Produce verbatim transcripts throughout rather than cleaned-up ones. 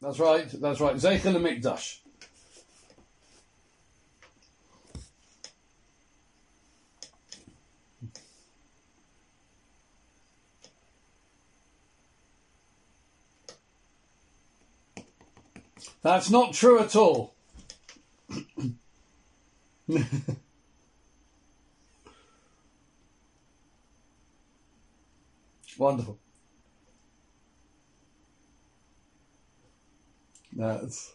That's right, that's right. Zeichel Mikdash. That's not true at all. Wonderful. That's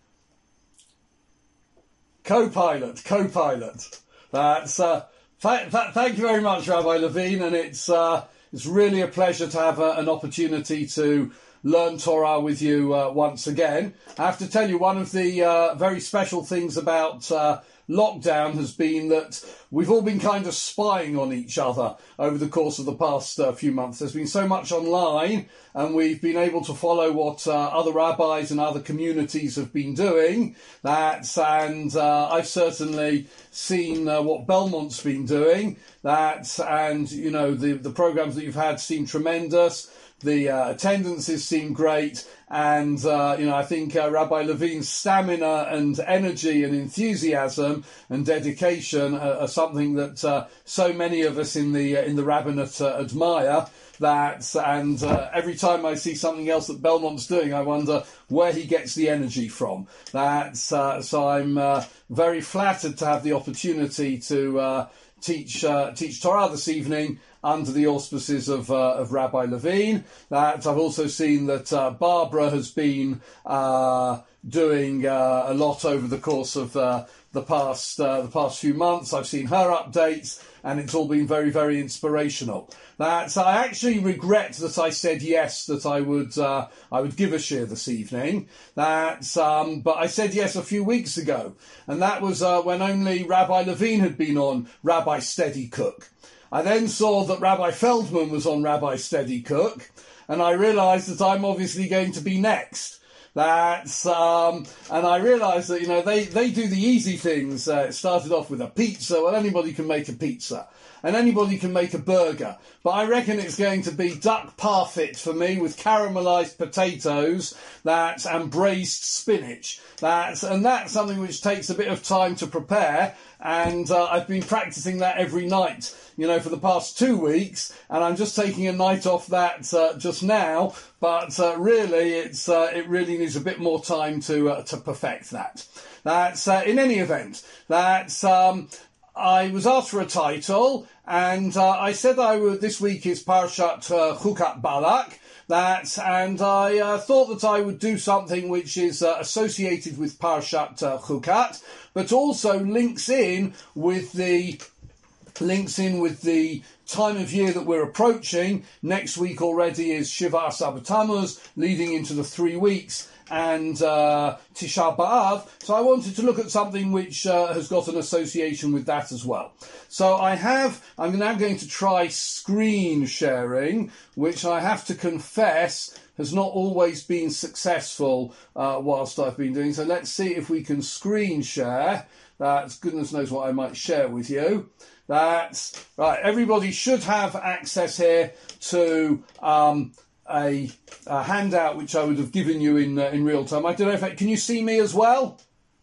co-pilot, co-pilot. That's uh, th- th- thank you very much, Rabbi Levine, and it's uh, it's really a pleasure to have uh, an opportunity to learn Torah with you uh, once again. I have to tell you, one of the uh, very special things about uh, lockdown has been that we've all been kind of spying on each other over the course of the past uh, few months. There's been so much online, and we've been able to follow what uh, other rabbis and other communities have been doing. That, and uh, I've certainly seen uh, what Belmont's been doing. That, and you know, the the programs that you've had seem tremendous. The uh, attendances seem great, and uh, you know, I think uh, Rabbi Levine's stamina and energy and enthusiasm and dedication are, are something that uh, so many of us in the uh, in the rabbinate uh, admire. That, and uh, every time I see something else that Belmont's doing, I wonder where he gets the energy from. That's uh, so I'm uh, very flattered to have the opportunity to uh, teach uh, teach Torah this evening under the auspices of uh, of Rabbi Levine. That I've also seen that uh, Barbara has been uh, doing uh, a lot over the course of uh, the past uh, the past few months. I've seen her updates, and it's all been very, very inspirational. That I actually regret that I said yes, that I would uh, I would give a share this evening. That um, but I said yes a few weeks ago, and that was uh, when only Rabbi Levine had been on Rabbi Steady Cook. I then saw that Rabbi Feldman was on Rabbi Steady Cook, and I realised that I'm obviously going to be next. That's um, and I realised that, you know, they, they do the easy things. Uh, it started off with a pizza. Well, anybody can make a pizza, and anybody can make a burger. But I reckon it's going to be duck parfait for me with caramelised potatoes, that and braised spinach. That's and that's something which takes a bit of time to prepare. And uh, I've been practicing that every night, you know, for the past two weeks, and I'm just taking a night off that uh, just now. But uh, really, it's uh, it really needs a bit more time to uh, to perfect that. That's uh, in any event. That's um, I was asked for a title, and uh, I said I would. This week is Parshat uh, Chukat Balak. That, and I uh, thought that I would do something which is uh, associated with Parshat uh, Chukat, but also links in with the links in with the time of year that we're approaching. Next week already is Shiva Asar B'Tammuz, leading into the three weeks, and uh, Tisha B'Av. So I wanted to look at something which uh, has got an association with that as well. So I have, I'm now going to try screen sharing, which I have to confess has not always been successful uh, whilst I've been doing. So let's see if we can screen share. That's goodness knows what I might share with you. That's right. Everybody should have access here to um, a, a handout which I would have given you in uh, in real time. I don't know if I, can you see me as well?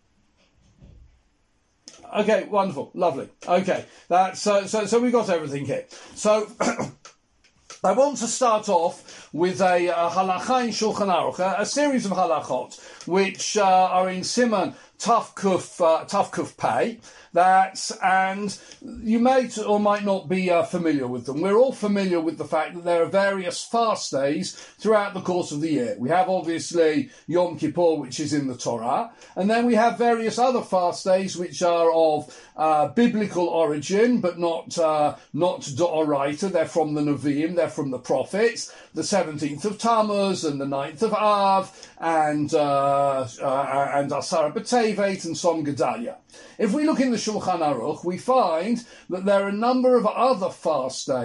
Okay, wonderful, lovely. Okay, that's so so so we got everything here. So I want to start off with a, a halacha in Shulchan Aruch, a, a series of halachot which uh, are in Siman Taf Kuf uh, Taf Kuf Pei. That, and you may or might not be uh, familiar with them. We're all familiar with the fact that there are various fast days throughout the course of the year. We have obviously Yom Kippur, which is in the Torah, and then we have various other fast days which are of uh, biblical origin, but not uh, not D'Oraita. They're from the Nevi'im, they're from the prophets. The seventeenth of Tammuz and the ninth of Av and uh, uh, and Asara B'Tevet and Som Gedalia. If we look in the Shulchan Aruch, we find that there are a number of other fast days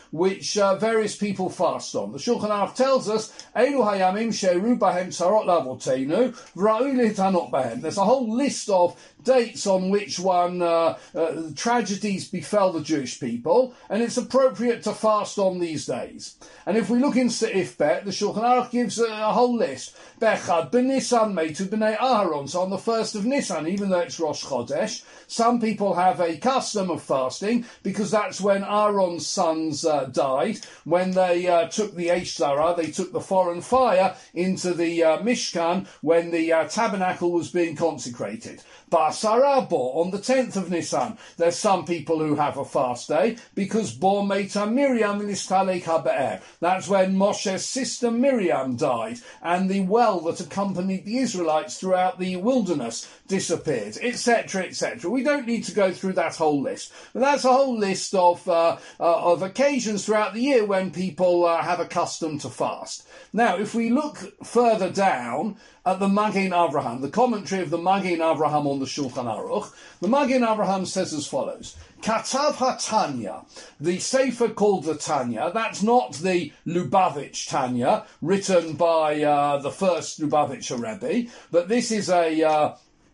which uh, various people fast on. The Shulchan Aruch tells us, Eilu hayamim she'eru bahem tzarot la'avoteinu, v'ra'u lihitanot bahem. There's a whole list of dates on which one uh, uh, tragedies befell the Jewish people, and it's appropriate to fast on these days. And if we look in Seif Bet, the Shulchan Aruch gives a, a whole list. Bechad b'Nisan meitu b'nei Aharon. So on the first of Nisan, even though it's Rosh Chodesh, some people have a custom of fasting because that's when Aaron's sons uh, died. When they uh, took the Eish Zara, they took the foreign fire into the uh, Mishkan when the uh, tabernacle was being consecrated. Basarabo, on the tenth of Nisan, there's some people who have a fast day because Bo Meita Miriam Nistalek HaBe'er. That's when Moshe's sister Miriam died and the well that accompanied the Israelites throughout the wilderness disappeared, et cetera, et cetera. We don't need to go through that whole list. But that's a whole list of uh, uh, of occasions throughout the year when people uh, have a custom to fast. Now, if we look further down at the Magen Avraham, the commentary of the Magen Avraham on the Shulchan Aruch, the Magen Avraham says as follows: Katav HaTanya, the Sefer called the Tanya, that's not the Lubavitch Tanya, written by uh, the first Lubavitcher Rebbe, but this is a... Uh,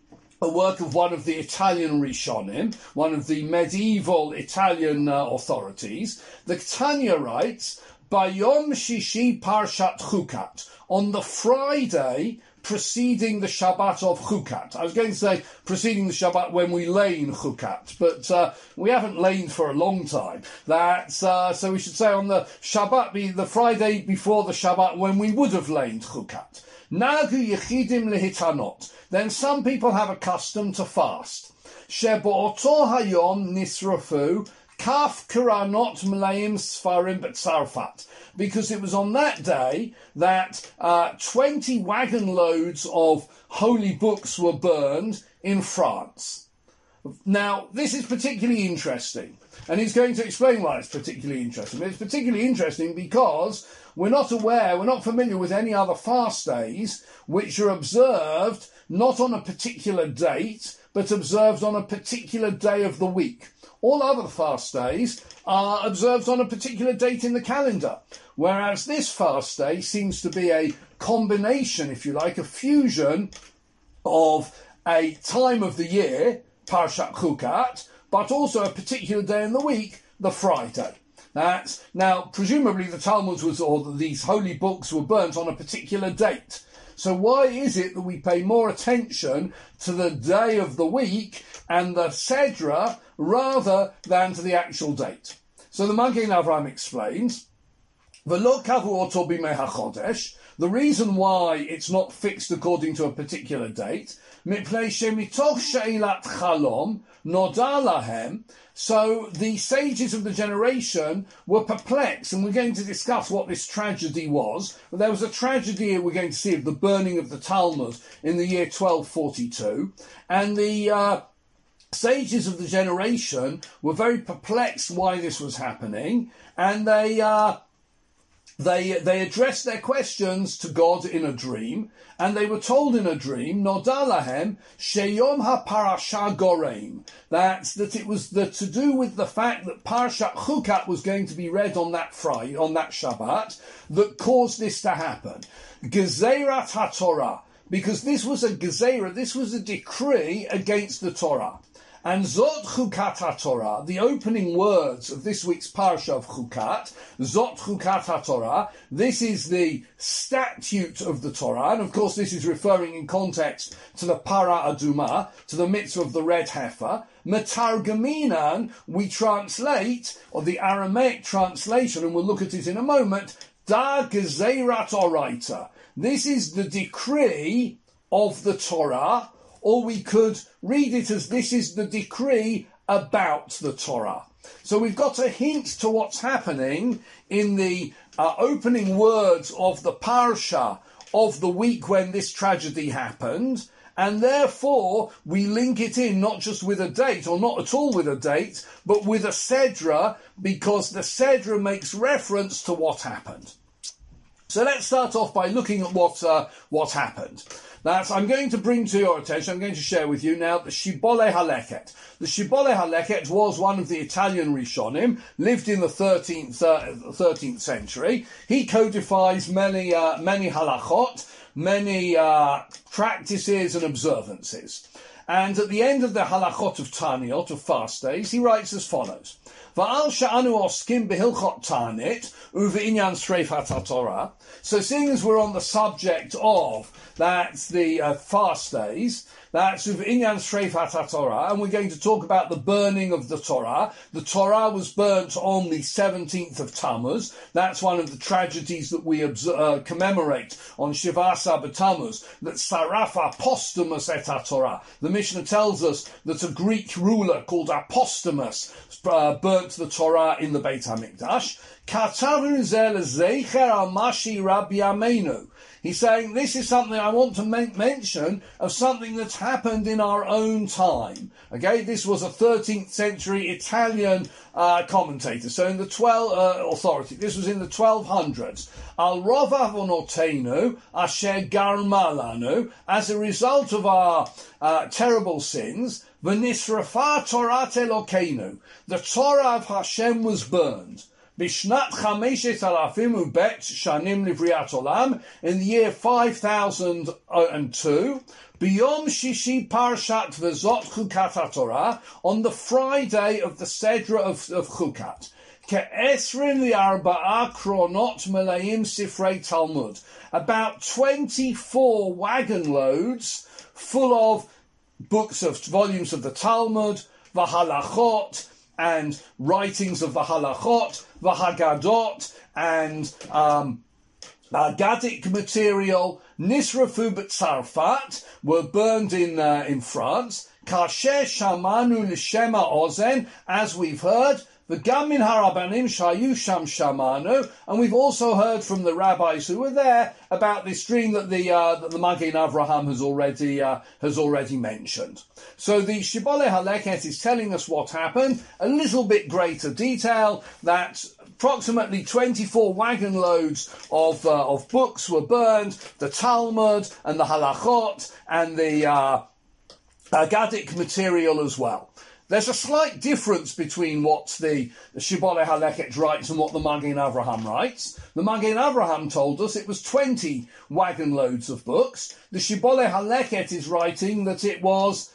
a work of one of the Italian Rishonim, one of the medieval Italian uh, authorities. The Tanya writes, Bayom Shishi Parshat Chukat, on the Friday preceding the Shabbat of Chukat. I was going to say preceding the Shabbat when we lane Chukat, but uh, we haven't laned for a long time. That's uh, so we should say on the Shabbat, be the Friday before the Shabbat when we would have laned Chukat. Nagu Yechidim Lehitanot. Then some people have a custom to fast. Shebo'oto hayom nisrafu kaf kiranot mleim sfarim b'tzarfat. Because it was on that day that uh, twenty wagon loads of holy books were burned in France. Now, this is particularly interesting, and he's going to explain why it's particularly interesting. It's particularly interesting because we're not aware, we're not familiar with any other fast days which are observed not on a particular date, but observed on a particular day of the week. All other fast days are observed on a particular date in the calendar, whereas this fast day seems to be a combination, if you like, a fusion of a time of the year, Parshat Chukat, but also a particular day in the week, the Friday. That's, now, presumably the Talmud was, or these holy books were burnt on a particular date. So why is it that we pay more attention to the day of the week and the Sedra rather than to the actual date? So the Magen Avraham explains, V'lo kavu oto b'mei hachodesh, the reason why it's not fixed according to a particular date, mipnei shemitoch she'ilat chalom noda lahem. So the sages of the generation were perplexed, and we're going to discuss what this tragedy was. But there was a tragedy we're going to see of the burning of the Talmud in the year twelve forty-two, and the uh, sages of the generation were very perplexed why this was happening, and they uh, They they addressed their questions to God in a dream, and they were told in a dream, Noda lahem sheyom ha-parasha goreim, that that it was the, to do with the fact that Parshat Chukat was going to be read on that Friday, on that Shabbat, that caused this to happen. Gezeirat ha-Torah, because this was a gezerah, this was a decree against the Torah. And Zot Chukat HaTorah, the opening words of this week's Parsha of Chukat, Zot Chukat HaTorah, this is the statute of the Torah, and of course this is referring in context to the Para Aduma, to the mitzvah of the red heifer. Metargaminan, we translate, or the Aramaic translation, and we'll look at it in a moment, Da Gezeirat Oraita. This is the decree of the Torah, or we could read it as this is the decree about the Torah. So we've got a hint to what's happening in the uh, opening words of the Parsha of the week when this tragedy happened, and therefore we link it in not just with a date, or not at all with a date, but with a Sedra, because the Sedra makes reference to what happened. So let's start off by looking at what uh, what happened. That's, I'm going to bring to your attention, I'm going to share with you now the Shibbolei HaLeket. The Shibbolei HaLeket was one of the Italian Rishonim, lived in the thirteenth, uh, thirteenth century. He codifies many, uh, many halachot, many uh, practices and observances. And at the end of the halachot of Taniot, of fast days, he writes as follows. Va'al sha'anu oskim behilchot Tanit uve'inyan sreifat haTorah. So seeing as we're on the subject of, that's the uh, fast days, that's uve'inyan sreifat haTorah, and we're going to talk about the burning of the Torah. The Torah was burnt on the seventeenth of Tammuz. That's one of the tragedies that we observe, uh, commemorate on Shivasa b'Tammuz, that Saraf Apostomus et haTorah. The Mishnah tells us that a Greek ruler called Apostomus uh, burnt the Torah in the Beit HaMikdash. Katavu zel zeicher al mashi Rabbi Yameinu. He's saying this is something I want to make mention of, something that's happened in our own time. Okay, this was a thirteenth century Italian uh, commentator. So in the twelve uh, authority, this was in the twelve hundreds. Al rov avonotenu asher garma lanu, as a result of our uh, terrible sins, v'nisrafa Torat Elokeinu, the Torah of Hashem was burned. Bishnat chameshet alafim ubet shanim livriat olam, in the year five thousand two, biyom shishi parshat v'zot chukat haTorah, on the Friday of the Sedra of, of Chukat. Ke'esrin li'arba'a kronot melayim sifrei Talmud, about twenty-four wagon loads full of books of volumes of the Talmud, v'halachot, and writings of the halachot, the Haggadot, and um, Haggadic material, Nisrafu b'Tzarfat, were burned in uh, in France. Kasher shamanu l'shema ozen, as we've heard, the Gamin Harabanim Shayu Sham Shamanu, and we've also heard from the rabbis who were there about this dream that the uh, that the Magen Avraham has already uh, has already mentioned. So the Shibbolei HaLeket is telling us what happened, a little bit greater detail, that approximately twenty-four wagon loads of uh, of books were burned, the Talmud and the Halachot and the uh, Haggadic material as well. There's a slight difference between what the, the Shibbolei HaLeket writes and what the Magen Avraham writes. The Magen Avraham told us it was twenty wagon loads of books. The Shibbolei HaLeket is writing that it was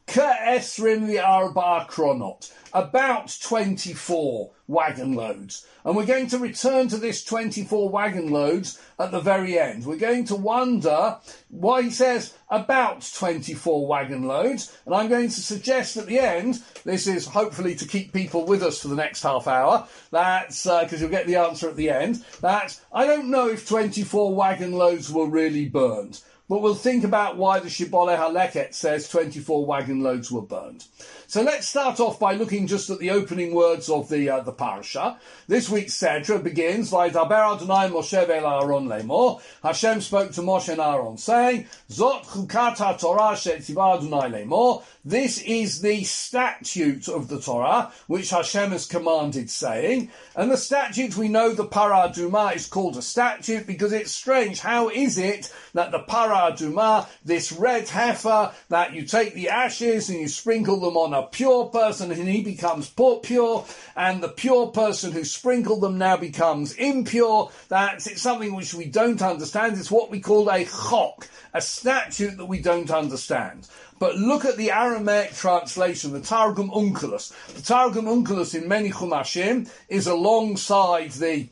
K'esrim li'arba kronot, about twenty-four wagon loads. And we're going to return to this twenty-four wagon loads at the very end. We're going to wonder why he says about twenty-four wagon loads. And I'm going to suggest at the end, this is hopefully to keep people with us for the next half hour, that's because uh, you'll get the answer at the end, that I don't know if twenty-four wagon loads were really burned. But we'll think about why the Shibbolei HaLeket says twenty-four wagon loads were burned. So let's start off by looking just at the opening words of the uh, the parsha. This week's Sedra begins, Vaydaber Adonai Moshe ve'el Aaron lemor. Hashem spoke to Moshe and Aaron, saying, Zot chukat haTorah she'tzivah Adonai lemor. This is the statute of the Torah, which Hashem has commanded, saying. And the statute, we know the Parah Adumah is called a statute because it's strange. How is it that the Parah Adumah, this red heifer, that you take the ashes and you sprinkle them on a pure person and he becomes pure, and the pure person who sprinkled them now becomes impure? That's it's something which we don't understand. It's what we call a chok, a statute that we don't understand. But look at the Aramaic translation, the Targum Onkelos. The Targum Onkelos in many Chumashim is alongside the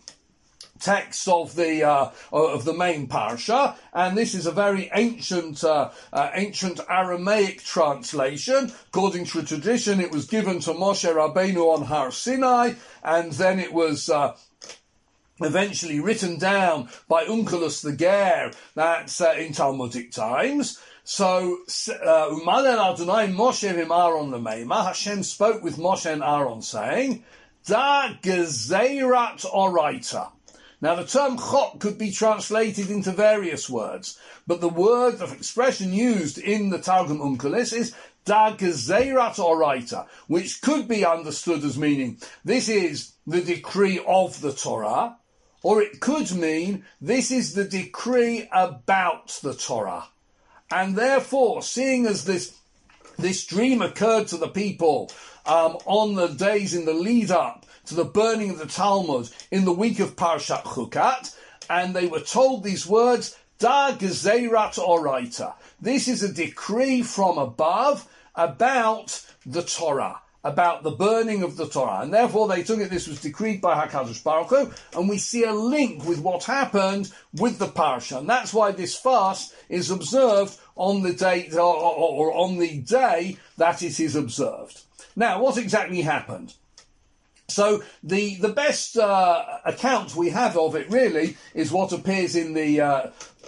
text of the uh, of the main parsha, and this is a very ancient uh, uh, ancient Aramaic translation. According to tradition, it was given to Moshe Rabbeinu on Har Sinai, and then it was Uh, eventually written down by Onkelos the Ger, that's uh, in Talmudic times. So, Umalel Adonai Moshe v'im Aaron l'meima, Hashem spoke with Moshe and Aaron, saying, Da gezeirat oraita. Now, the term chok could be translated into various words, but the word, the expression used in the Targum Onkelos is da gezeirat oraita, which could be understood as meaning, this is the decree of the Torah, Or it could mean this is the decree about the Torah. And therefore, seeing as this, this dream occurred to the people um, on the days in the lead up to the burning of the Talmud in the week of Parashat Chukat, and they were told these words, Da Gezeirat Oraita. This is a decree from above about the Torah, about the burning of the Torah. And therefore they took it, this was decreed by HaKadosh Baruch Hu, and we see a link with what happened with the parasha. And that's why this fast is observed on the date, or, or, or on the day that it is observed. Now, what exactly happened? So the the best uh, account we have of it really is what appears in the uh,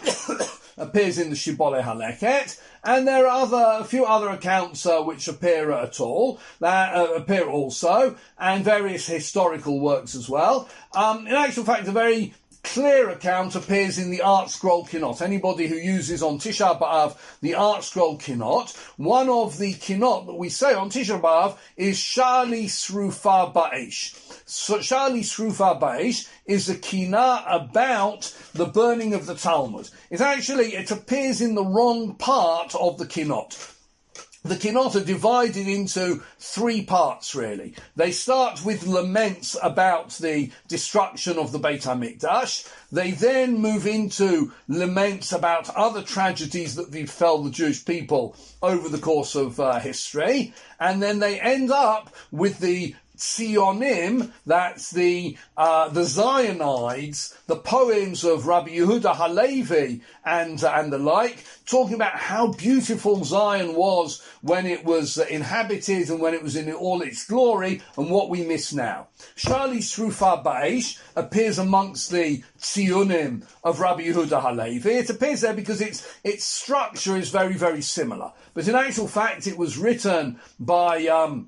appears in the Shibboleh Haleket, and there are other a few other accounts uh, which appear at all that uh, appear also, and various historical works as well. Um, in actual fact, a very clear account appears in the Art Scroll Kinot. Anybody who uses on Tisha B'Av the Art Scroll Kinot, one of the Kinot that we say on Tisha B'Av is Shali Srufa Ba'esh. So Shali Srufa Ba'esh is a Kina about the burning of the Talmud. It's actually, it appears in the wrong part of the Kinot. The Kinot are divided into three parts, really. They start with laments about the destruction of the Beit HaMikdash. They then move into laments about other tragedies that befell the Jewish people over the course of uh, history. And then they end up with the Tzionim, that's the uh, the Zionides, the poems of Rabbi Yehuda Halevi and uh, and the like, talking about how beautiful Zion was when it was uh, inhabited and when it was in all its glory, and what we miss now. Shali Srufa Ba'esh appears amongst the Tzionim of Rabbi Yehuda Halevi. It appears there because its its structure is very, very similar. But in actual fact, it was written by Um,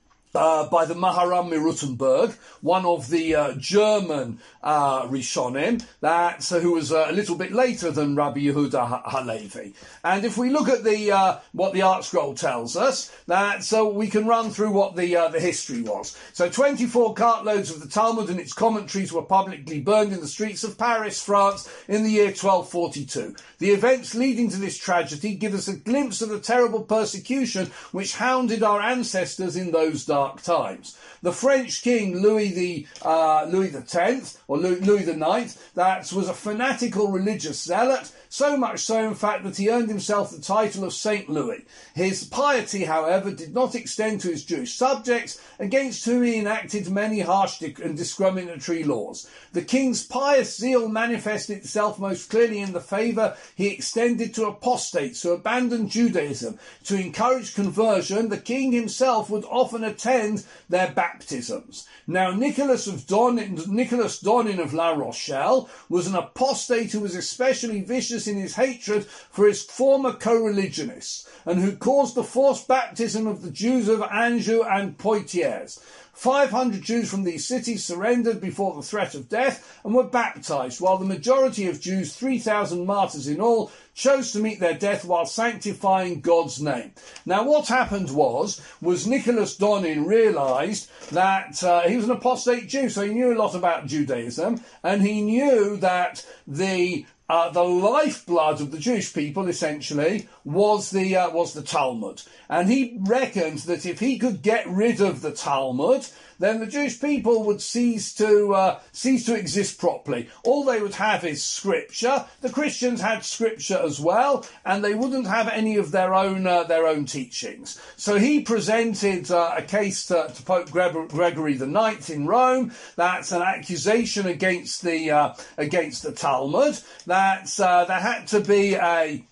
Uh, by the Maharam Mirutenberg, one of the uh, German uh, Rishonim, that, uh, who was uh, a little bit later than Rabbi Yehuda Halevi. And if we look at the uh, what the Art Scroll tells us, that so we can run through what the uh, the history was. So twenty-four cartloads of the Talmud and its commentaries were publicly burned in the streets of Paris, France, in the year twelve forty-two. The events leading to this tragedy give us a glimpse of the terrible persecution which hounded our ancestors in those dark times. The French king Louis the uh, Louis the Tenth or Louis, Louis the Ninth, that was a fanatical religious zealot, so much so in fact that he earned himself the title of Saint Louis. His piety, however, did not extend to his Jewish subjects, against whom he enacted many harsh and discriminatory laws. The king's pious zeal manifested itself most clearly in the favour he extended to apostates who abandoned Judaism. To encourage conversion, the king himself would often attend their baptisms. Now, Nicholas of Donin, Nicholas Donin of La Rochelle was an apostate who was especially vicious in his hatred for his former co-religionists, and who caused the forced baptism of the Jews of Anjou and Poitiers. five hundred Jews from these cities surrendered before the threat of death and were baptized, while the majority of Jews, three thousand martyrs in all, chose to meet their death while sanctifying God's name. Now, what happened was, was Nicholas Donin realised that uh, he was an apostate Jew, so he knew a lot about Judaism, and he knew that the Uh, the lifeblood of the Jewish people, essentially, was the uh, was the Talmud. And he reckoned that if he could get rid of the Talmud, then the Jewish people would cease to uh, cease to exist properly. All they would have is scripture. The Christians had scripture as well, and they wouldn't have any of their own uh, their own teachings. So he presented uh, a case to, to Pope Gregory the Ninth in Rome. That's an accusation against the uh, against the Talmud. That uh, there had to be a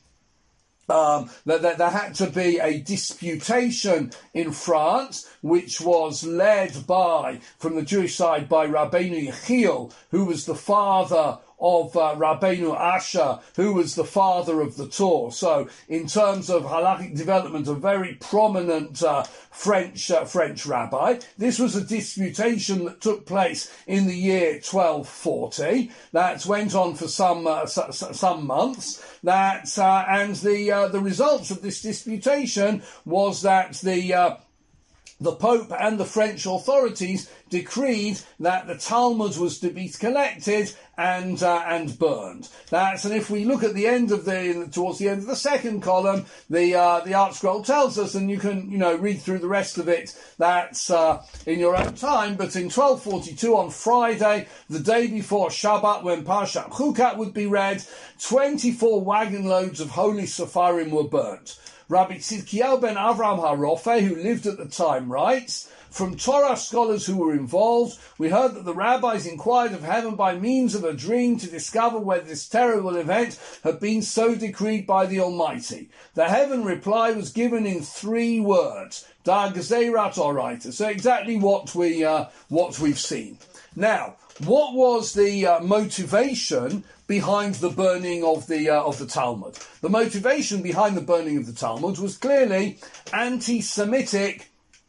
Um, that, that there had to be a disputation in France, which was led by, from the Jewish side, by Rabbeinu Yechiel, who was the father of uh, Rabbeinu Asher, who was the father of the Torah. So, in terms of halakhic development, a very prominent uh, French uh, French rabbi. This was a disputation that took place in the year twelve forty. That went on for some uh, some months. That uh, and the uh, the results of this disputation was that the uh, the Pope and the French authorities decreed that the Talmud was to be collected and uh, and burned. That's and if we look at the end of the towards the end of the second column, the uh, the Art Scroll tells us, and you can you know read through the rest of it. That's uh, in your own time. But in twelve forty-two, on Friday, the day before Shabbat, when Parshat Chukat would be read, twenty-four wagon loads of holy Sepharim were burnt. Rabbi Tzidkiyahu ben Avraham HaRofeh, who lived at the time, writes, from Torah scholars who were involved, we heard that the rabbis inquired of heaven by means of a dream to discover whether this terrible event had been so decreed by the Almighty. The heaven reply was given in three words, Da Gezeirat Oraita. So exactly what we uh, what we've seen. Now, what was the uh, motivation behind the burning of the uh, of the Talmud? The motivation behind the burning of the Talmud was clearly anti-Semitic.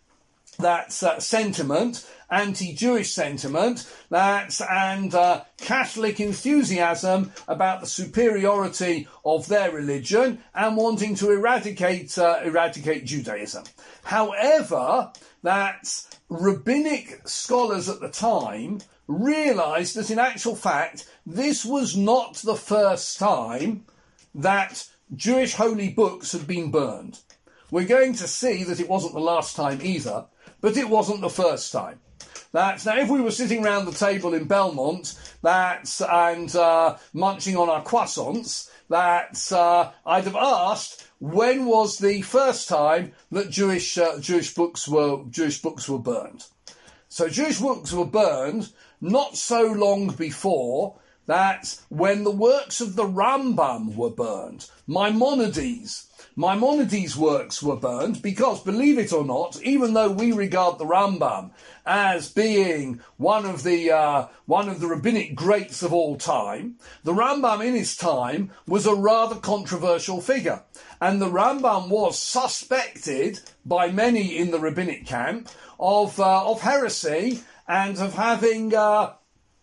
That's uh, sentiment, anti-Jewish sentiment, that's and uh, Catholic enthusiasm about the superiority of their religion and wanting to eradicate uh, eradicate Judaism. However, that rabbinic scholars at the time realised that in actual fact this was not the first time that Jewish holy books had been burned. We're going to see that it wasn't the last time either, but it wasn't the first time. That's now, if we were sitting round the table in Belmont, that's and uh, munching on our croissants, that's uh, I'd have asked when was the first time that Jewish uh, Jewish books were Jewish books were burned. So Jewish books were burned not so long before that when the works of the Rambam were burned, Maimonides. Maimonides' works were burned because, believe it or not, even though we regard the Rambam as being one of the uh, one of the rabbinic greats of all time, the Rambam in his time was a rather controversial figure, and the Rambam was suspected by many in the rabbinic camp of uh, of heresy and of having uh,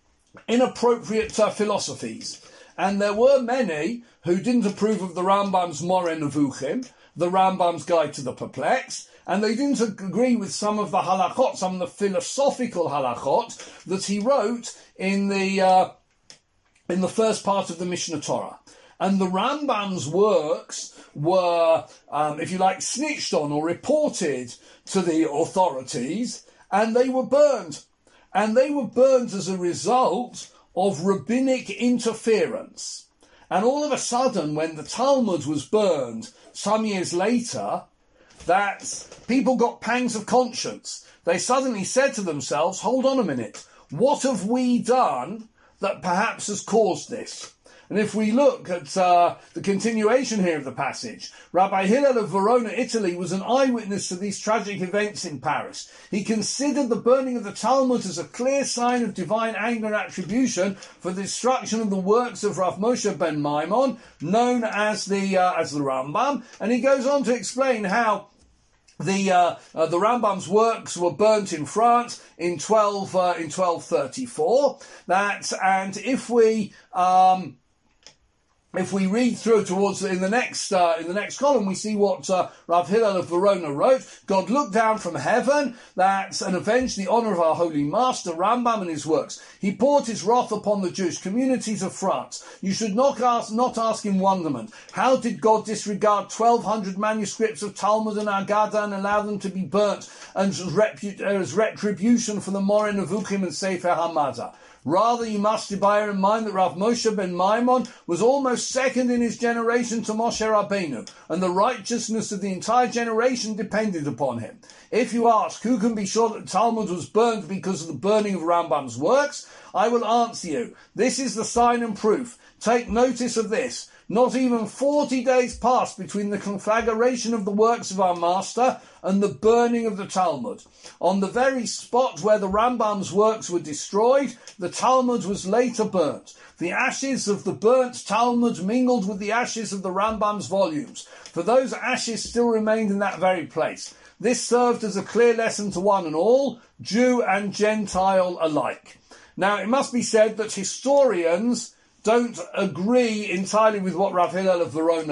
inappropriate uh, philosophies. And there were many who didn't approve of the Rambam's Moreh Nevuchim, the Rambam's Guide to the Perplexed, and they didn't agree with some of the halachot, some of the philosophical halachot that he wrote in the uh, in the first part of the Mishnah Torah. And the Rambam's works were, um, if you like, snitched on or reported to the authorities, and they were burned. And they were burned as a result of rabbinic interference. And all of a sudden, when the Talmud was burned some years later, that people got pangs of conscience. They suddenly said to themselves, hold on a minute, what have we done that perhaps has caused this? And if we look at uh, the continuation here of the passage, Rabbi Hillel of Verona, Italy, was an eyewitness to these tragic events in Paris. He considered the burning of the Talmud as a clear sign of divine anger and attribution for the destruction of the works of Rav Moshe ben Maimon, known as the uh, as the Rambam. And he goes on to explain how The uh, uh, the Rambam's works were burnt in France in twelve uh, in twelve thirty-four. That and if we um, if we read through towards in the next uh, in the next column, we see what uh, Rav Hillel of Verona wrote. God looked down from heaven, that and avenged the honour of our holy master Rambam and his works. He poured his wrath upon the Jewish communities of France. You should not ask, not ask in wonderment, how did God disregard twelve hundred manuscripts of Talmud and Haggadah and allow them to be burnt and as, repu- as retribution for the Moreh Nevuchim and Sefer Hamadah? Rather, you must bear in mind that Rav Moshe ben Maimon was almost second in his generation to Moshe Rabbeinu, and the righteousness of the entire generation depended upon him. If you ask who can be sure that the Talmud was burnt because of the burning of Rambam's works, I will answer you. This is the sign and proof. Take notice of this. Not even forty days passed between the conflagration of the works of our master and the burning of the Talmud. On the very spot where the Rambam's works were destroyed, the Talmud was later burnt. The ashes of the burnt Talmud mingled with the ashes of the Rambam's volumes, for those ashes still remained in that very place. This served as a clear lesson to one and all, Jew and Gentile alike. Now, it must be said that historians don't agree entirely with what Rav Hillel of Verona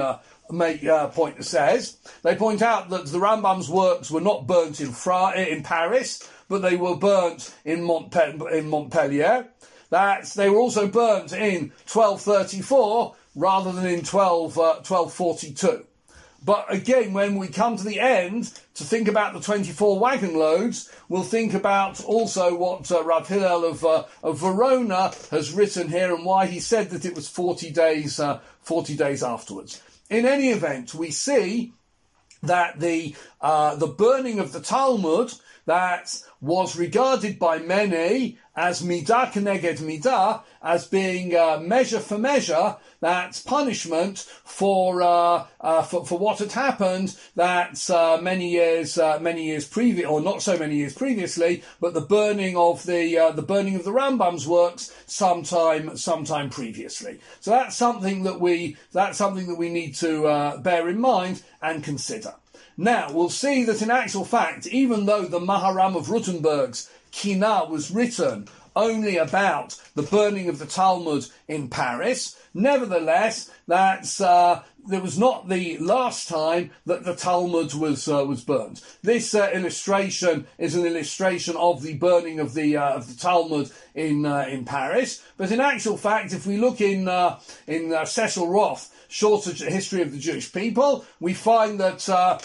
make uh, point says. They point out that the Rambam's works were not burnt in Fra- in Paris, but they were burnt in, Montpe- in Montpellier. That they were also burnt in twelve thirty-four rather than in twelve, uh, twelve forty-two. But again, when we come to the end to think about the twenty-four wagon loads, we'll think about also what uh, Rav Hillel of, uh, of Verona has written here and why he said that it was forty days, uh, forty days afterwards. In any event, we see that the uh, the burning of the Talmud that was regarded by many as midah keneged midah, as being uh, measure for measure, that's punishment for uh, uh, for, for what had happened. That's uh, many years uh, many years previous, or not so many years previously, but the burning of the uh, the burning of the Rambam's works sometime sometime previously. So that's something that we that's something that we need to uh, bear in mind and consider. Now, we'll see that in actual fact, even though the Maharam of Rothenburg's Kina was written only about the burning of the Talmud in Paris, nevertheless, that's uh, there was not the last time that the Talmud was uh, was burned. This uh, illustration is an illustration of the burning of the uh, of the Talmud in uh, in Paris. But in actual fact, if we look in uh, in uh, Cecil Roth, Shorter History of the Jewish People, we find that Uh,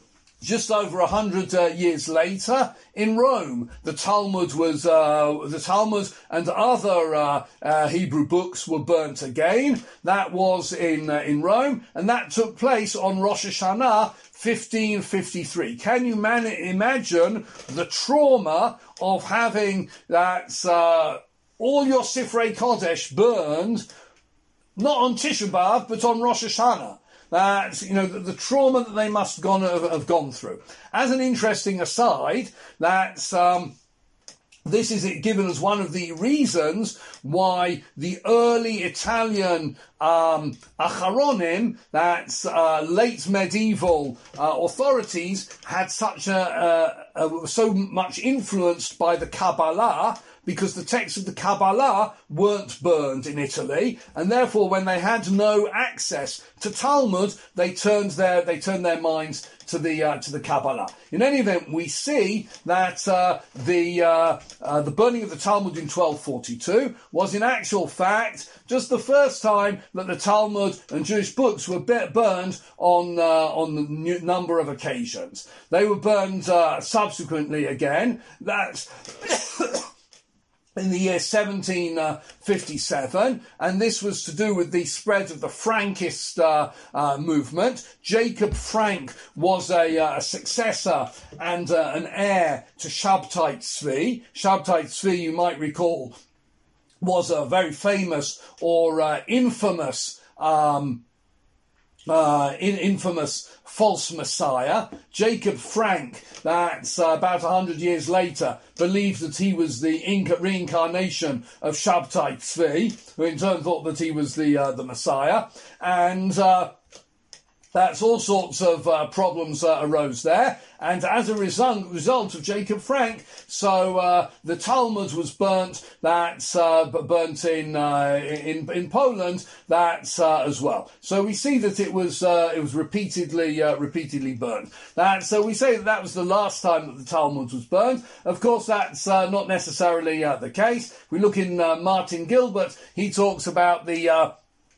just over a hundred uh, years later, in Rome, the Talmud was uh, the Talmud and other uh, uh, Hebrew books were burnt again. That was in uh, in Rome, and that took place on Rosh Hashanah, fifteen fifty-three. Can you man- imagine the trauma of having that uh, all your Sifrei Kodesh burned, not on Tisha B'Av but on Rosh Hashanah? That, you know, the, the trauma that they must gone, have, have gone through. As an interesting aside, that's, um, this is given as one of the reasons why the early Italian um, Acharonim, that's uh, late medieval uh, authorities, had such a, a, a so much influenced by the Kabbalah, because the texts of the Kabbalah weren't burned in Italy, and therefore when they had no access to Talmud, they turned their they turned their minds to the uh, to the Kabbalah. In any event, we see that uh, the uh, uh, the burning of the Talmud in twelve forty-two was in actual fact just the first time that the Talmud and Jewish books were burned on uh, on the number of occasions. They were burned uh, subsequently again. That's in the year seventeen fifty-seven, and this was to do with the spread of the Frankist uh, uh, movement. Jacob Frank was a, uh, a successor and uh, an heir to Shabtai Tzvi. Shabtai Tzvi, you might recall, was a very famous or uh, infamous um, uh, in, infamous false messiah. Jacob Frank, that's uh, about a hundred years later, believed that he was the inca- reincarnation of Shabtai Tzvi, who in turn thought that he was the uh, the Messiah, and uh, that's all sorts of uh, problems uh, arose there. And as a result, result of Jacob Frank, so uh, the Talmud was burnt. That's uh, burnt in uh, in in Poland. That's uh, as well. So we see that it was uh, it was repeatedly uh, repeatedly burnt. That so we say that that was the last time that the Talmud was burnt. Of course, that's uh, not necessarily uh, the case. We look in uh, Martin Gilbert. He talks about the. Uh,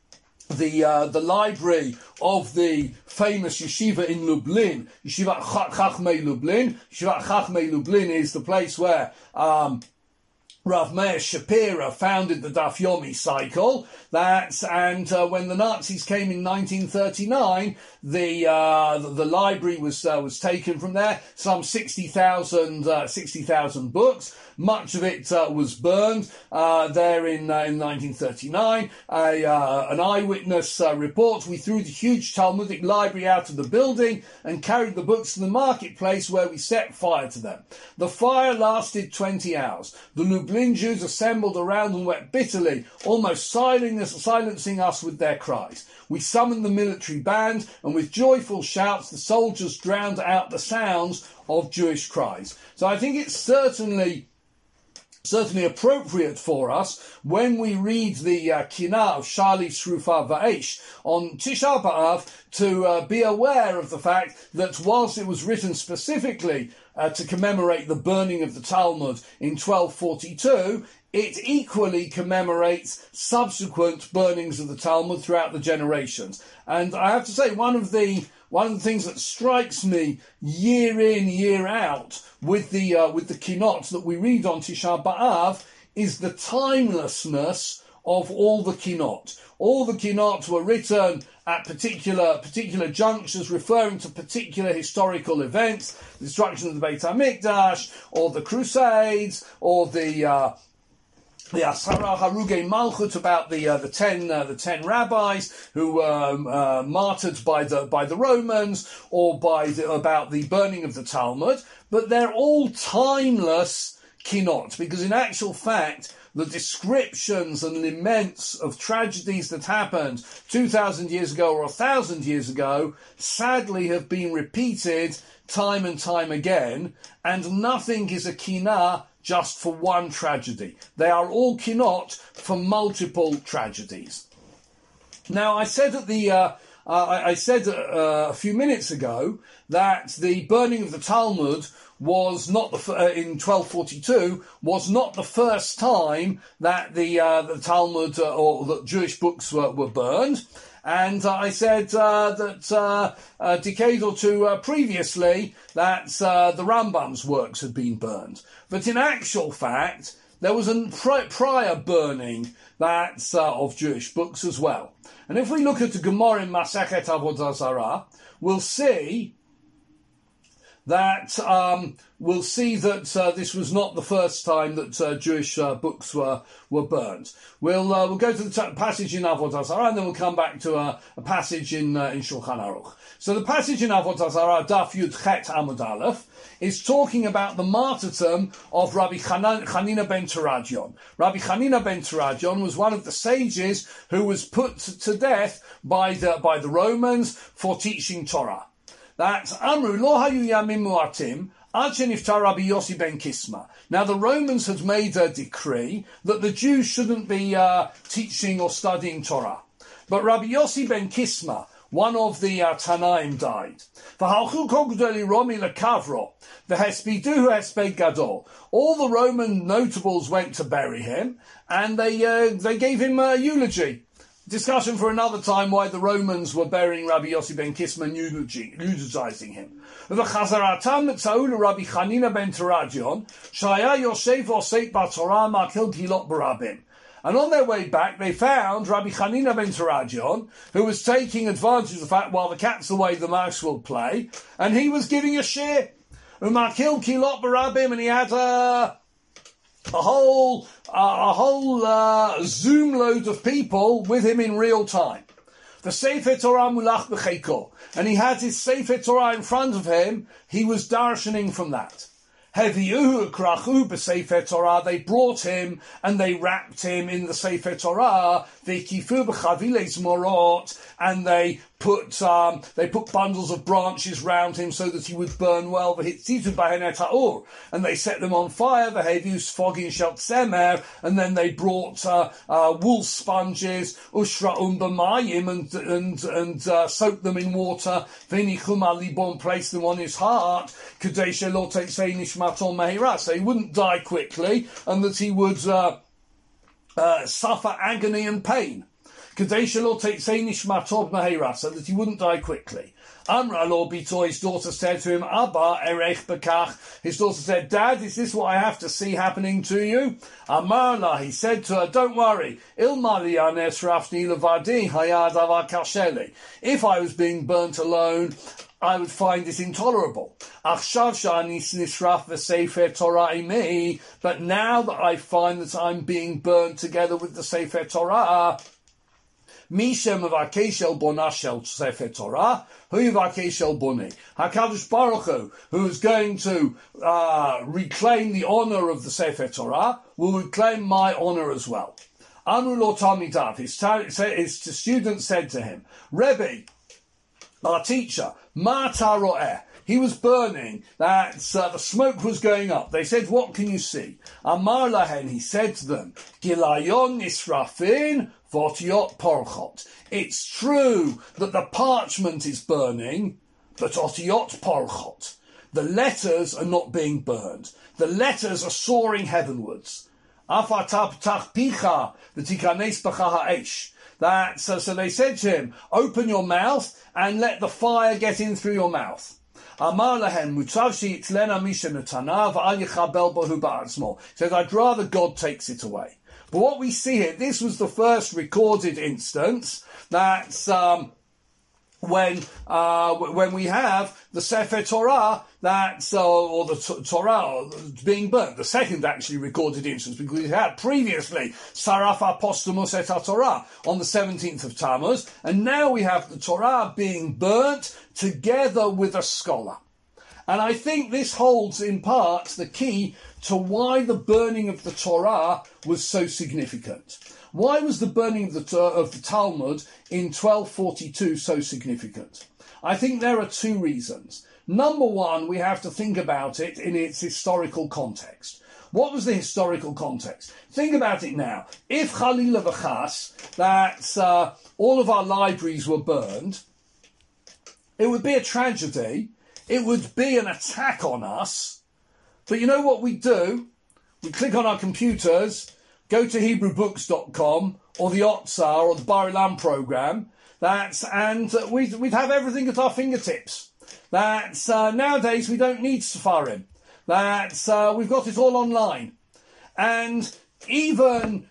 The uh, the library of the famous yeshiva in Lublin, Yeshiva Chachmei Lublin. Yeshiva Chachmei Lublin is the place where um, Rav Meir Shapira founded the Daf Yomi cycle. That's and uh, when the Nazis came in nineteen thirty-nine, the uh, the, the library was uh, was taken from there. Some sixty thousand uh, sixty thousand books. Much of it uh, was burned uh, there in uh, in nineteen thirty-nine. A, uh, an eyewitness uh, reports, we threw the huge Talmudic library out of the building and carried the books to the marketplace where we set fire to them. The fire lasted twenty hours. The Lublin Jews assembled around and wept bitterly, almost silencing us with their cries. We summoned the military band, and with joyful shouts the soldiers drowned out the sounds of Jewish cries. So I think it's certainly certainly appropriate for us when we read the uh, Kinah of Shali Shrufa Va'esh on Tisha B'Av to uh, be aware of the fact that whilst it was written specifically uh, to commemorate the burning of the Talmud in twelve forty-two, it equally commemorates subsequent burnings of the Talmud throughout the generations. And I have to say, one of the one of the things that strikes me year in, year out with the uh, with the Kinot that we read on Tisha B'Av is the timelessness of all the Kinot. All the Kinot were written at particular particular junctures, referring to particular historical events, the destruction of the Beit HaMikdash, or the Crusades, or the uh, the Asara Haruge Malchut, about the uh, the ten uh, the ten rabbis who were um, uh, martyred by the by the Romans, or by the, about the burning of the Talmud. But they're all timeless kinot, because in actual fact, the descriptions and laments of tragedies that happened two thousand years ago or one thousand years ago sadly have been repeated time and time again, and nothing is a kinah just for one tragedy. They are all kinot for multiple tragedies. Now, I said at the uh, uh, I, I said uh, a few minutes ago that the burning of the Talmud was not the uh, in twelve forty-two was not the first time that the uh, the Talmud uh, or that Jewish books were, were burned. And uh, I said uh, that uh, a decade or two uh, previously that uh, the Rambam's works had been burned. But in actual fact, there was a prior burning that's uh, of Jewish books as well. And if we look at the Gemara in Masechet Avodah Zarah, we'll see that um, we'll see that uh, this was not the first time that uh, Jewish uh, books were were burned. We'll uh, we'll go to the t- passage in Avodah Zarah, and then we'll come back to a, a passage in uh, in Shulchan Aruch. So the passage in Avodah Zarah, Daf Yud Chet Amud Aleph, is talking about the martyrdom of Rabbi Chanan, Chanina ben Teradion. Rabbi Chanina ben Teradion was one of the sages who was put to death by the by the Romans for teaching Torah. That Amru lo hayu yamim mu'atim ad sheniftar Rabbi Yossi ben Kisma. Now the Romans had made a decree that the Jews shouldn't be uh, teaching or studying Torah. But Rabbi Yossi ben Kisma, one of the uh, Tanaim, died. V'halchu kol gedolei Romi lekavro v'hespiduhu hesped gadol. All the Roman notables went to bury him, and they uh, they gave him a eulogy. Discussion for another time why the Romans were burying Rabbi Yossi ben Kisma and eulogizing him. V'chazaratam tza'u Rabbi Chanina ben Teradion shaya Yosef osek b'Torah makil kilot barabim. And on their way back, they found Rabbi Chanina ben Teradion, who was taking advantage of the fact while the cat's away, the mouse will play, and he was giving a shir. Umakil kilot barabim, and he had a a whole uh, a whole uh, Zoom load of people with him in real time. The Sefer Torah mulach b'cheiko, and he had his Sefer Torah in front of him. He was darshaning from that. Heviuhu krachu b'Sefer Torah. They brought him and they wrapped him in the Sefer Torah. V'kifu b'chaviles morot, and they put um, they put bundles of branches round him so that he would burn well. V'hitzitu b'henet ha'or, and they set them on fire. V'heviu sfogin shel tzemer, and then they brought uh, uh, wool sponges, ushra'um b'mayim, and and and uh, soaked them in water. V'nichum al libon, placed them on his heart. K'dei shelo tetzei nishmato mehira, so he wouldn't die quickly, and that he would uh, uh, suffer agony and pain. So that he wouldn't die quickly. Amra lo bito, his daughter said to him, Abba erech bekach. His daughter said, Dad, is this what I have to see happening to you? Amar la, he said to her, don't worry. Ilmali anes rafni levadi hayad avar kasheli. If I was being burnt alone, I would find it intolerable. But now that I find that I'm being burned together with the Sefer Torah, Mishem Avakesh El Bonah Shel Sefer Torah, Hu Yavakesh El Boneh. HaKadosh Baruch Hu, who is going to uh, reclaim the honor of the Sefer Torah, will reclaim my honor as well. Amru lo Talmidav, his, his student said to him, Rebbe, our teacher, Ma ta ro'eh. he was burning. That's uh, the smoke was going up. They said, "What can you see?" Amar lahen, he said to them, "Gilayon nisrafin votiot porchot." It's true that the parchment is burning, but otiot porchot. The letters are not being burned. The letters are soaring heavenwards. Afatab tach picha v'tikanes b'cha ha'esh. That, so, so they said to him, open your mouth and let the fire get in through your mouth. Amar lahem mutav sheyitlena misha netana v'al yichabel bohu ba'atzmo. Says, I'd rather God takes it away. But what we see here, this was the first recorded instance that's um, when uh, when we have the Sefer Torah that's uh, or the t- Torah being burnt. The second actually recorded instance, because we had previously Saraf Apostomus et Torah on the seventeenth of Tammuz, and now we have the Torah being burnt together with a scholar. And I think this holds in part the key to why the burning of the Torah was so significant. Why was the burning of the, of the Talmud in twelve forty-two so significant? I think there are two reasons. Number one, we have to think about it in its historical context. What was the historical context? Think about it now. If Chalila v'chas, that uh, all of our libraries were burned, it would be a tragedy. It would be an attack on us. But you know what we do? We click on our computers, go to Hebrew Books dot com or the Otzar or the Bar Ilan program. That's and uh, we'd we'd have everything at our fingertips. That's uh, nowadays we don't need Sefarim. That's uh, we've got it all online. And even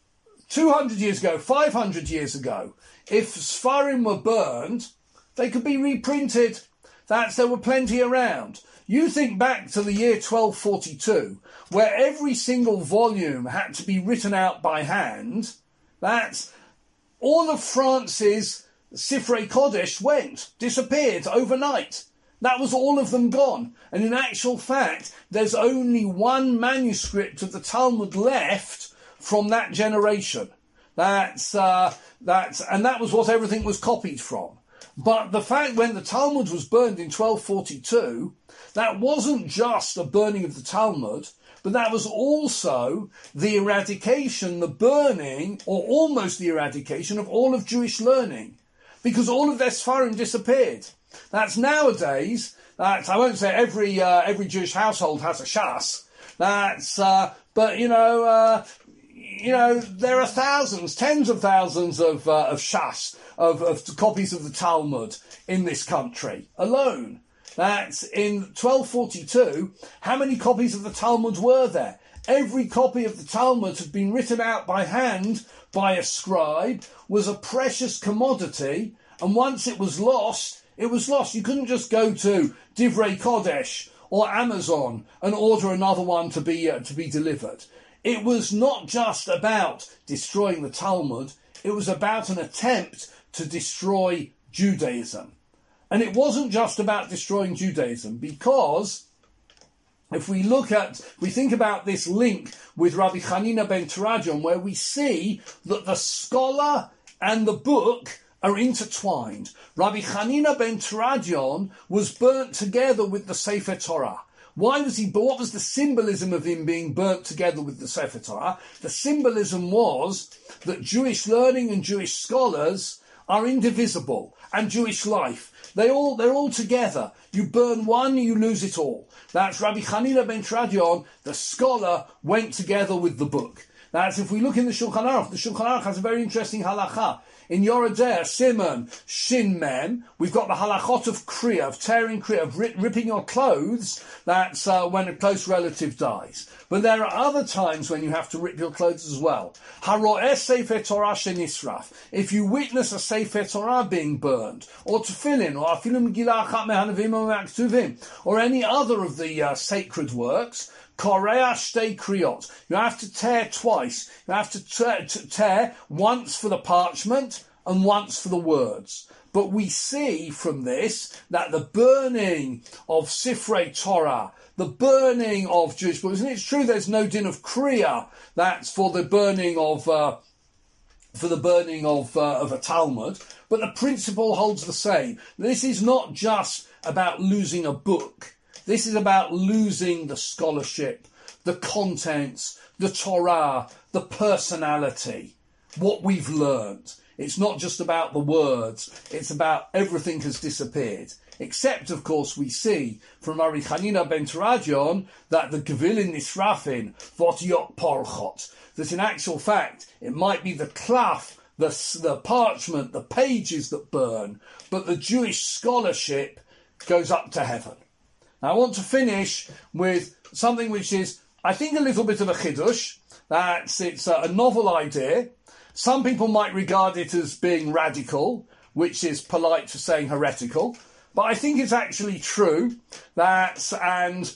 two hundred years ago, five hundred years ago, if Sefarim were burned, they could be reprinted. That's there were plenty around. You think back to the year twelve forty-two, where every single volume had to be written out by hand. That's all of France's Sifrei Kodesh went, disappeared overnight. That was all of them gone. And in actual fact, there's only one manuscript of the Talmud left from that generation. That's, uh, that's, and that was what everything was copied from. But the fact when the Talmud was burned in twelve forty-two, that wasn't just a burning of the Talmud, but that was also the eradication, the burning, or almost the eradication of all of Jewish learning. Because all of their Sfarim disappeared. That's nowadays, that's, I won't say every uh, every Jewish household has a Shas. That's, uh, but you know, uh, you know, there are thousands, tens of thousands of uh, of Shas, of, of copies of the Talmud in this country alone. That's in twelve forty-two. How many copies of the Talmud were there? Every copy of the Talmud had been written out by hand by a scribe, was a precious commodity, and once it was lost, it was lost. You couldn't just go to Divrei Kodesh or Amazon and order another one to be uh, to be delivered. It was not just about destroying the Talmud, it was about an attempt to destroy Judaism. And it wasn't just about destroying Judaism, because if we look at, we think about this link with Rabbi Chanina ben Teradion, where we see that the scholar and the book are intertwined. Rabbi Chanina ben Teradion was burnt together with the Sefer Torah. Why was he, what was the symbolism of him being burnt together with the Sefer Torah? The symbolism was that Jewish learning and Jewish scholars are indivisible, and Jewish life. They all, they're all together. You burn one, you lose it all. That's Rabbi Chanina ben Teradion, the scholar, went together with the book. That's, if we look in the Shulchan Aruch, the Shulchan Aruch has a very interesting halacha. In Yoredeh, Simon, Shin Mem, we've got the halachot of kriya, of tearing kriya, of rip, ripping your clothes. That's uh, when a close relative dies. But there are other times when you have to rip your clothes as well. Haro'eh Sefer Torah shenisraf. If you witness a Sefer Torah being burned, or tefillin, or afilu megillah achat mehanavim or me'aktuvim, or any other of the uh, sacred works, Korea shtei kriot. You have to tear twice. You have to tear, to tear once for the parchment and once for the words. But we see from this that the burning of Sifrei Torah, the burning of Jewish books, and it's true there's no din of kriya, that's for the burning of uh, for the burning of uh, of a Talmud, but the principle holds the same. This is not just about losing a book. This is about losing the scholarship, the contents, the Torah, the personality, what we've learned. It's not just about the words. It's about everything has disappeared. Except, of course, we see from Rabbi Chanina ben Teradion that the Gevilin Nisrafin Votiyot Porchot, that in actual fact it might be the cloth, the, the parchment, the pages that burn, but the Jewish scholarship goes up to heaven. Now I want to finish with something which is, I think, a little bit of a chidush. That's, it's a, a novel idea. Some people might regard it as being radical, which is polite for saying heretical. But I think it's actually true that, and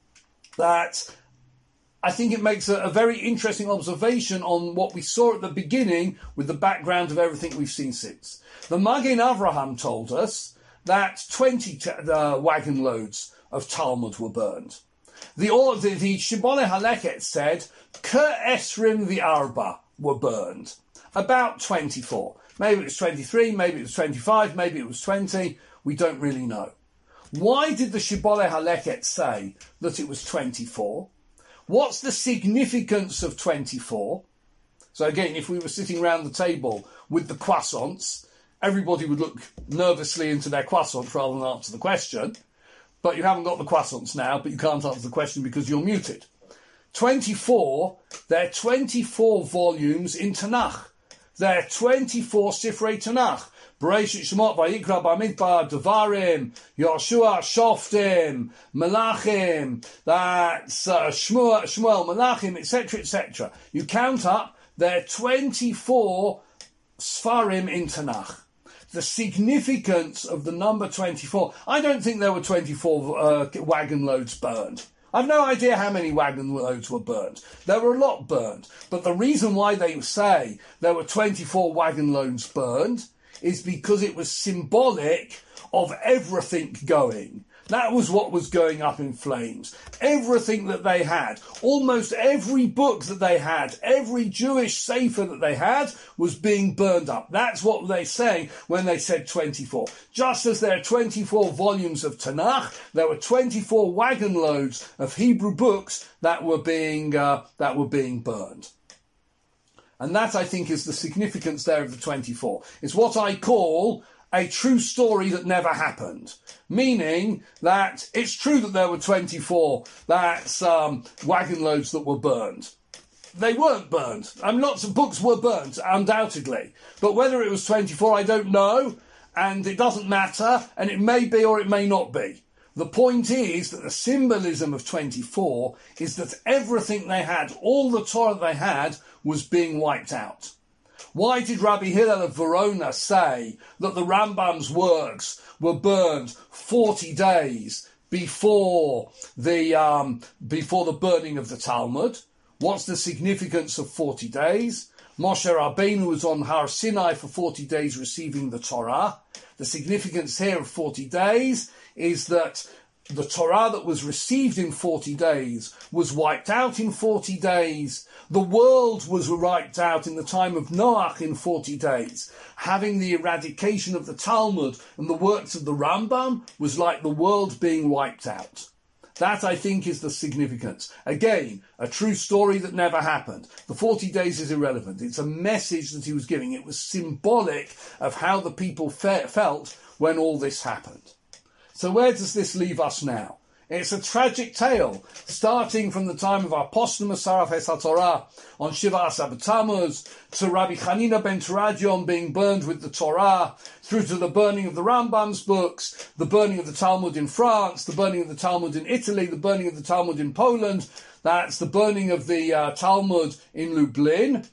that I think it makes a, a very interesting observation on what we saw at the beginning with the background of everything we've seen since. The Magen Avraham told us that twenty t- uh, wagon loads of Talmud were burned. The, the, the Shibboleh Haleket said, Ke Esrim v'Arba were burned. About twenty-four. Maybe it was twenty-three, maybe it was twenty-five, maybe it was twenty. We don't really know. Why did the Shibboleh Haleket say that it was twenty-four? What's the significance of twenty-four? So again, if we were sitting around the table with the croissants, everybody would look nervously into their croissants rather than answer the question. But you haven't got the croissants now, but you can't answer the question because you're muted. twenty-four, there are twenty-four volumes in Tanakh. There are twenty-four Sifrei Tanakh. Bereshit, Shemot, Vayikra, Bamidbar, Devarim, Yoshua, Shoftim, Malachim, that's uh, Shmuel, Shmuel, Malachim, et cetera, et cetera. You count up, there are twenty-four Sfarim in Tanakh. The significance of the number twenty-four, I don't think there were twenty-four uh, wagon loads burned. I've no idea how many wagon loads were burnt. There were a lot burnt. But the reason why they say there were twenty-four wagon loads burned is because it was symbolic of everything going. That was what was going up in flames. Everything that they had, almost every book that they had, every Jewish sefer that they had was being burned up. That's what they're saying when they said twenty-four. Just as there are twenty-four volumes of Tanakh, there were twenty-four wagon loads of Hebrew books that were being uh, that were being burned. And that, I think, is the significance there of the twenty-four. It's what I call a true story that never happened. Meaning that it's true that there were twenty-four that's, um, wagon loads that were burned. They weren't burned. I mean, lots of books were burned, undoubtedly. But whether it was twenty-four, I don't know. And it doesn't matter. And it may be or it may not be. The point is that the symbolism of twenty-four is that everything they had, all the Torah they had, was being wiped out. Why did Rabbi Hillel of Verona say that the Rambam's works were burned forty days before the um, before the burning of the Talmud? What's the significance of forty days? Moshe Rabbeinu was on Har Sinai for forty days receiving the Torah. The significance here of forty days is that the Torah that was received in forty days was wiped out in forty days. The world was wiped out in the time of Noach in forty days. Having the eradication of the Talmud and the works of the Rambam was like the world being wiped out. That, I think, is the significance. Again, a true story that never happened. The forty days is irrelevant. It's a message that he was giving. It was symbolic of how the people fe- felt when all this happened. So where does this leave us now? It's a tragic tale, starting from the time of our posthumous Sarafes HaTorah on Shiva Asar B'Tammuz, to Rabbi Chanina ben Teradion being burned with the Torah, through to the burning of the Rambam's books, the burning of the Talmud in France, the burning of the Talmud in Italy, the burning of the Talmud in Poland. That's the burning of the uh, Talmud in Lublin.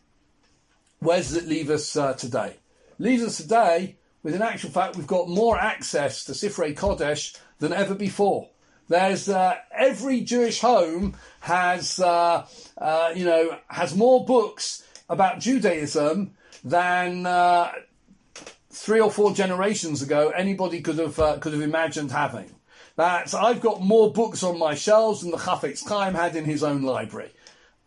Where does it leave us uh, today? It leaves us today with, in actual fact, we've got more access to Sifrei Kodesh than ever before. There's uh, every Jewish home has, uh, uh, you know, has more books about Judaism than uh, three or four generations ago anybody could have uh, could have imagined having. That's I've got more books on my shelves than the Chafetz Chaim had in his own library.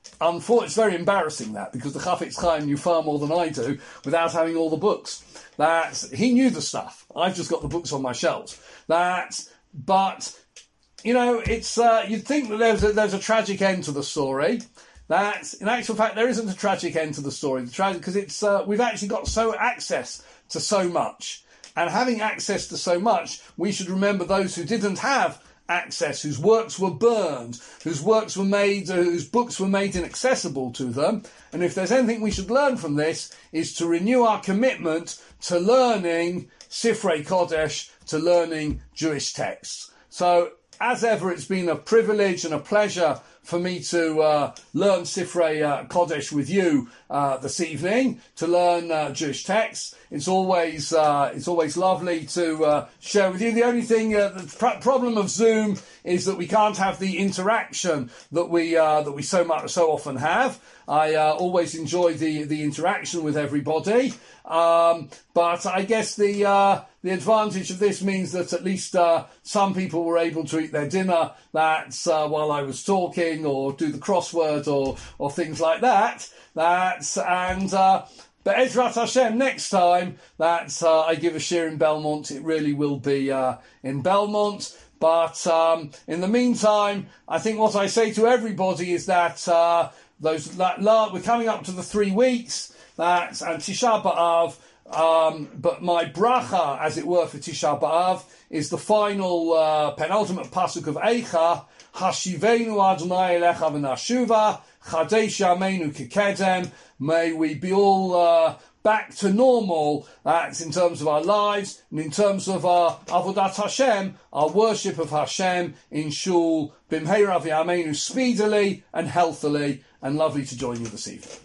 unfortunately, it's very embarrassing that, because the Chafetz Chaim knew far more than I do without having all the books. That he knew the stuff. I've just got the books on my shelves. That, but you know, it's uh, you'd think that there's a, there's a tragic end to the story. That, in actual fact, there isn't a tragic end to the story. The tragic, because it's uh, we've actually got so access to so much, and having access to so much, we should remember those who didn't have access, whose works were burned, whose works were made, uh, whose books were made inaccessible to them. And if there's anything we should learn from this, is to renew our commitment to learning Sifrei Kodesh, to learning Jewish texts. So, as ever, it's been a privilege and a pleasure for me to uh, learn Sifrei uh, Kodesh with you uh, this evening, to learn uh, Jewish texts. It's always uh, it's always lovely to uh, share with you. The only thing, uh, the pr- problem of Zoom is that we can't have the interaction that we uh, that we so much so often have. I uh, always enjoy the the interaction with everybody, um, but I guess the uh, the advantage of this means that at least uh, some people were able to eat their dinner. That's uh, while I was talking, or do the crossword, or or things like that. That's and. Uh, But Ezrat Hashem, next time that uh, I give a shir in Belmont, it really will be uh, in Belmont. But um, in the meantime, I think what I say to everybody is that uh, those that we're coming up to the three weeks. That's and Tisha B'Av. Um, but my bracha, as it were, for Tisha B'Av is the final uh, penultimate pasuk of Eicha. Hashivenu Adonai Elecha v'nashuva Chadesh Yameinu Kekedem. May we be all uh, back to normal. That's in terms of our lives, and in terms of our Avodat Hashem, our worship of Hashem in Shul Bimheira v'Yameinu, speedily and healthily. And lovely to join you this evening.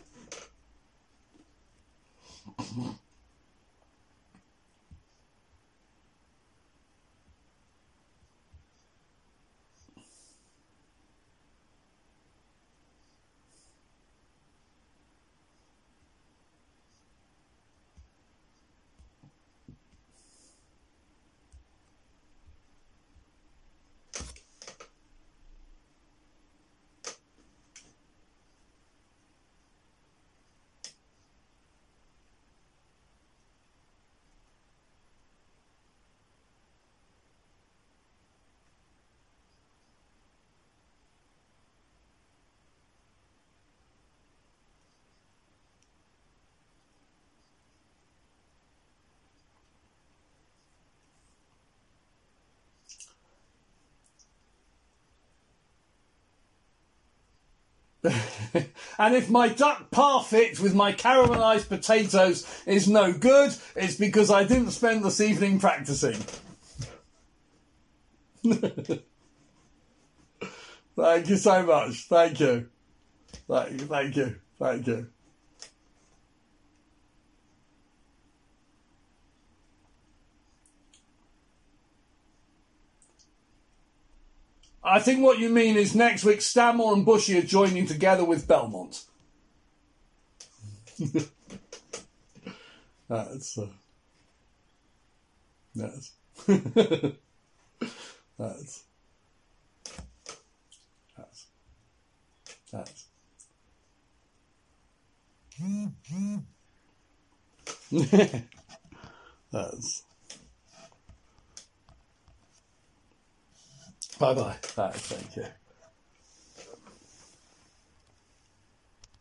And if my duck parfait with my caramelised potatoes is no good, it's because I didn't spend this evening practising. Thank you so much. Thank you. Thank you. Thank you. Thank you. I think what you mean is next week Stanmore and Bushy are joining together with Belmont. That's... Uh, that's... that's... That's... That's... That's... Bye-bye. Thank you.